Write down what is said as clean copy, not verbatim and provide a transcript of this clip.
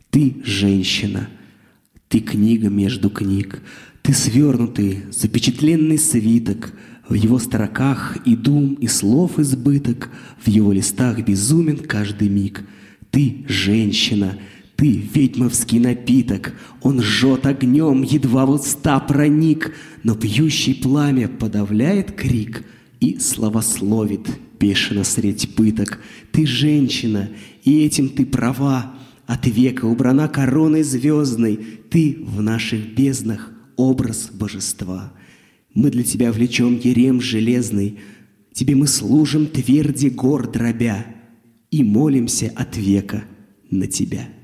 Ты женщина, ты книга между книг, ты свернутый, запечатленный свиток, в его строках и дум, и слов избыток, в его листах безумен каждый миг. Ты женщина, ты ведьмовский напиток, он жжет огнем, едва в уста проник, но пьющий пламя подавляет крик и славословит бешено средь пыток. Ты женщина, и этим ты права, от века убрана короной звездной, ты в наших безднах образ божества. Мы для тебя влечем ерем железный, тебе мы служим тверди гор дробя и молимся от века на тебя.